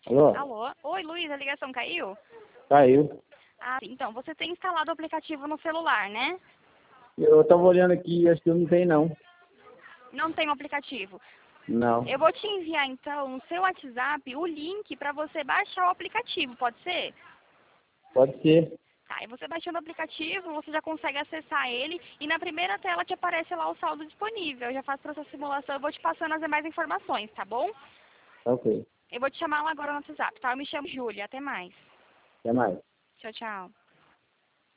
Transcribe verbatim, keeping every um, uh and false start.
Alô? Alô? Oi, Luiz, a ligação caiu? Caiu. Ah, então, você tem instalado o aplicativo no celular, né? Eu tava olhando aqui, acho que não tem não. Não tem o aplicativo. Não. Eu vou te enviar, então, no seu WhatsApp, o link para você baixar o aplicativo, pode ser? Pode ser. Tá, e você baixando o aplicativo, você já consegue acessar ele e na primeira tela te aparece lá o saldo disponível. Eu já faço para essa simulação, eu vou te passando as demais informações, tá bom? Ok. Eu vou te chamar lá agora no WhatsApp, tá? Eu me chamo Júlia, até mais. Até mais. Tchau, tchau.